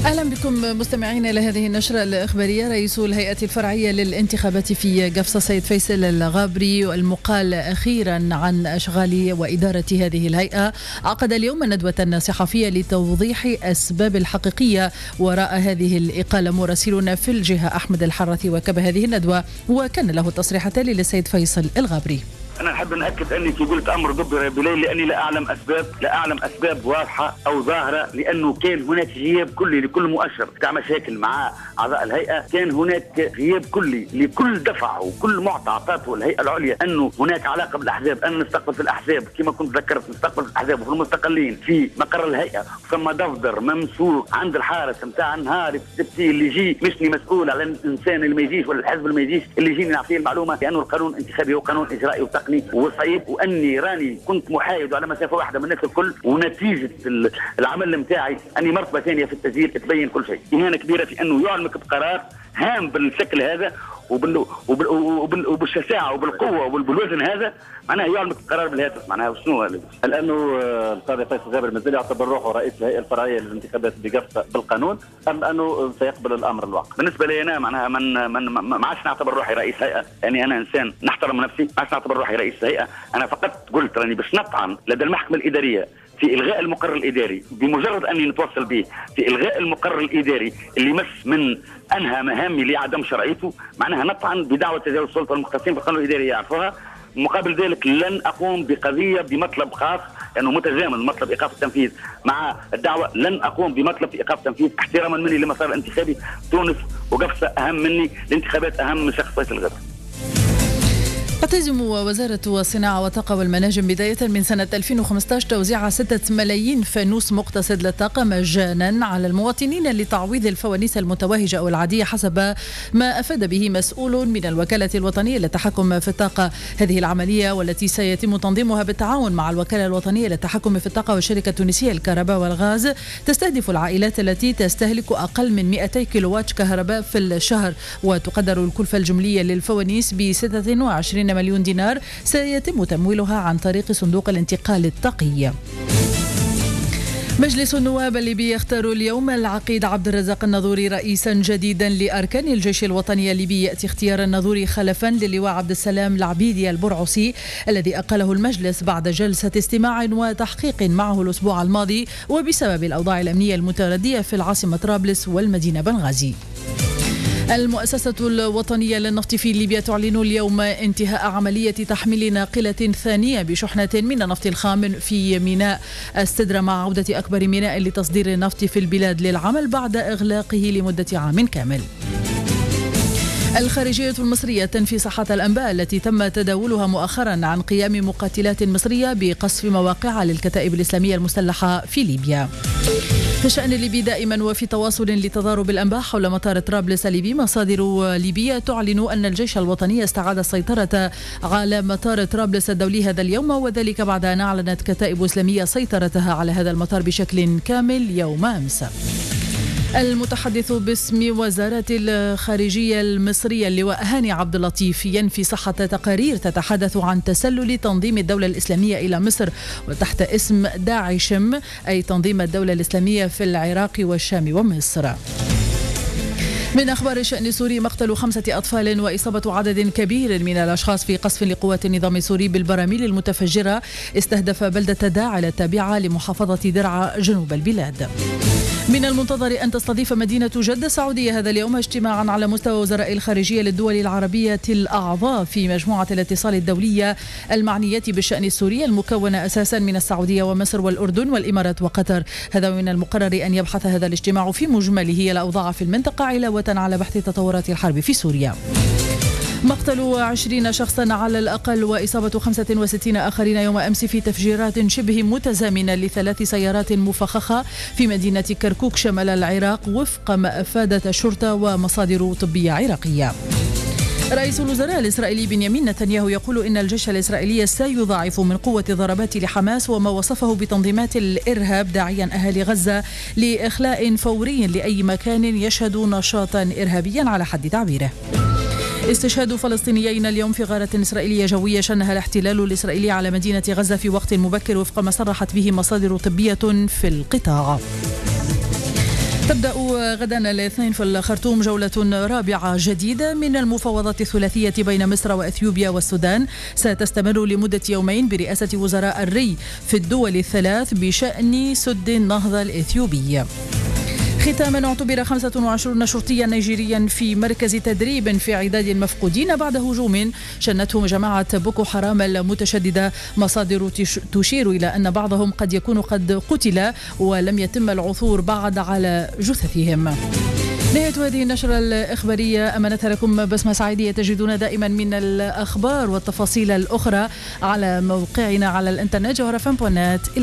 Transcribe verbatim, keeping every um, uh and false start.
أهلا بكم مستمعين إلى هذه النشرة الإخبارية. رئيس الهيئة الفرعية للانتخابات في قفصة سيد فيصل الغابري المقال أخيرا عن أشغال وإدارة هذه الهيئة عقد اليوم ندوة صحفية لتوضيح أسباب الحقيقية وراء هذه الإقالة. مراسلنا في الجهة أحمد الحرثي وكب هذه الندوة وكان له التصريح التالي للسيد فيصل الغابري. أنا أحب نأكد أني في قلت أمر ضبر بليل لأني لا أعلم أسباب لا أعلم أسباب واضحة أو ظاهرة، لأنه كان هناك غياب كلي لكل مؤشر بتاع مشاكل مع أعضاء الهيئة، كان هناك غياب كلي لكل دفع وكل معطى أعطته الهيئة العليا أنه هناك علاقة بالأحزاب، أن نستقبل في الأحزاب كما كنت ذكرت نستقبل في الأحزاب وفي المستقلين في مقر الهيئة، ثم دفتر ممسوك عند الحارس نتاع نهار السبتي اللي يجي مشني مسؤول على الإنسان اللي ما يجيش ولا الحزب اللي ما يجيش، اللي يجيني نعطيه المعلومة لأنه القانون الانتخابي هو قانون إجرائي وتقني وصعيب، واني راني كنت محايد على مسافه واحده من الناس الكل، ونتيجه العمل نتاعي اني مرتبه ثانيه في التسجيل تبين كل شيء. اهانه كبيره في انه يعلمك بقرار هام بالشكل هذا وبال وبال وبال وبالشجاعه وبالقوه وبالوزن هذا، معناها يعلمك القرار بالهاتف. معناها شنو هذا؟ لانه القاضي فيصل الغابري مازال يعتبر روحه رئيس الهيئه الفرعيه للانتخابات بقفصه بالقانون، ام انه سيقبل الامر الواقع؟ بالنسبه لي انا معناها من من ما عادش نعتبر روحي رئيس هيئه، يعني انا انسان نحترم نفسي، ما عادش نعتبر روحي رئيس هيئه، انا فقط قلت راني باش نطعن لدى المحكمه الاداريه في إلغاء المقرر الإداري بمجرد أني نتوصل به في إلغاء المقرر الإداري اللي مس من أنهى مهامي لعدم شرعيته، معناها نطعن بدعوة تجاوز السلطة المختصين في القانون الإداري يعرفوها. مقابل ذلك لن أقوم بقضية بمطلب خاص لأنه يعني متزامن مطلب إيقاف التنفيذ مع الدعوة، لن أقوم بمطلب إيقاف التنفيذ احتراما مني لمسار الانتخابي. تونس وقفصة أهم مني، الانتخابات أهم من شخص فيصل الغابري. تلتزم وزارة الصناعة والطاقة والمناجم بداية من سنة ألفين وخمسة عشر توزيع ستة ملايين فانوس مقتصد للطاقة مجانا على المواطنين لتعويض الفوانيس المتوهجة أو العادية حسب ما أفاد به مسؤول من الوكالة الوطنية للتحكم في الطاقة. هذه العملية والتي سيتم تنظيمها بالتعاون مع الوكالة الوطنية للتحكم في الطاقة والشركة التونسية للكهرباء والغاز تستهدف العائلات التي تستهلك أقل من مئتي كيلووات كهرباء في الشهر، وتقدر الكلفة الجملية للفوانيس ب ستة وعشرين مليون دينار سيتم تمويلها عن طريق صندوق الانتقال الطاقي. مجلس النواب الليبي يختار اليوم العقيد عبد الرزاق الناظوري رئيسا جديدا لأركان الجيش الوطني الليبي. يأتي اختيار الناظوري خلفا للواء عبد السلام العبيدي البرعسي الذي أقله المجلس بعد جلسة استماع وتحقيق معه الأسبوع الماضي وبسبب الأوضاع الأمنية المتردية في العاصمة طرابلس والمدينة بنغازي. المؤسسة الوطنية للنفط في ليبيا تعلن اليوم انتهاء عملية تحميل ناقلة ثانية بشحنة من النفط الخام في ميناء استدرا مع عودة أكبر ميناء لتصدير النفط في البلاد للعمل بعد إغلاقه لمدة عام كامل. الخارجية المصرية تنفي صحة الأنباء التي تم تداولها مؤخرا عن قيام مقاتلات مصرية بقصف مواقع للكتائب الإسلامية المسلحة في ليبيا. في الشأن الليبي دائما وفي تواصل لتضارب الأنباء حول مطار طرابلس الليبي، مصادر ليبية تعلن أن الجيش الوطني استعاد السيطرة على مطار طرابلس الدولي هذا اليوم، وذلك بعد أن أعلنت كتائب إسلامية سيطرتها على هذا المطار بشكل كامل يوم أمس. المتحدث باسم وزارة الخارجية المصرية اللواء هاني عبد اللطيف ينفي صحة تقارير تتحدث عن تسلل تنظيم الدولة الإسلامية إلى مصر وتحت اسم داعشم، أي تنظيم الدولة الإسلامية في العراق والشام ومصر. من أخبار الشأن السوري، مقتل خمسة أطفال وإصابة عدد كبير من الأشخاص في قصف لقوات النظام السوري بالبراميل المتفجرة استهدف بلدة داعل التابعة لمحافظة درعا جنوب البلاد. من المنتظر أن تستضيف مدينة جدة السعودية هذا اليوم اجتماعا على مستوى وزراء الخارجية للدول العربية الأعضاء في مجموعة الاتصال الدولية المعنية بالشأن السوري المكونة أساسا من السعودية ومصر والأردن والإمارات وقطر. هذا من المقرر أن يبحث هذا الاجتماع في مجمله الأوضاع في المنطقة علاوة على بحث تطورات الحرب في سوريا. مقتل عشرين شخصا على الأقل وإصابة خمسة وستين آخرين يوم أمس في تفجيرات شبه متزامنة لثلاث سيارات مفخخة في مدينة كركوك شمال العراق وفق ما أفادت الشرطة ومصادر طبية عراقية. رئيس الوزراء الإسرائيلي بنيامين نتنياهو يقول إن الجيش الإسرائيلي سيضاعف من قوة ضربات لحماس وما وصفه بتنظيمات الإرهاب، داعيا أهالي غزة لإخلاء فوري لأي مكان يشهد نشاطا إرهابيا على حد تعبيره. استشهاد فلسطينيين اليوم في غارة إسرائيلية جوية شنها الاحتلال الإسرائيلي على مدينة غزة في وقت مبكر وفق ما صرحت به مصادر طبية في القطاع. تبدأ غدا الاثنين في الخرطوم جولة رابعة جديدة من المفاوضات الثلاثية بين مصر وأثيوبيا والسودان، ستستمر لمدة يومين برئاسة وزراء الري في الدول الثلاث بشأن سد النهضة الإثيوبي. ختاما، اعتبر خمسة وعشرين شرطيا نيجيريا في مركز تدريب في عداد المفقودين بعد هجوم شنته جماعة بوكو حرام المتشددة. مصادر تشير إلى أن بعضهم قد يكون قد قتل ولم يتم العثور بعد على جثثهم. نهاية هذه النشرة الإخبارية أمانتها لكم بسمة سعيدية. تجدون دائما من الأخبار والتفاصيل الأخرى على موقعنا على الإنترنت جوهرة فم دوت نت.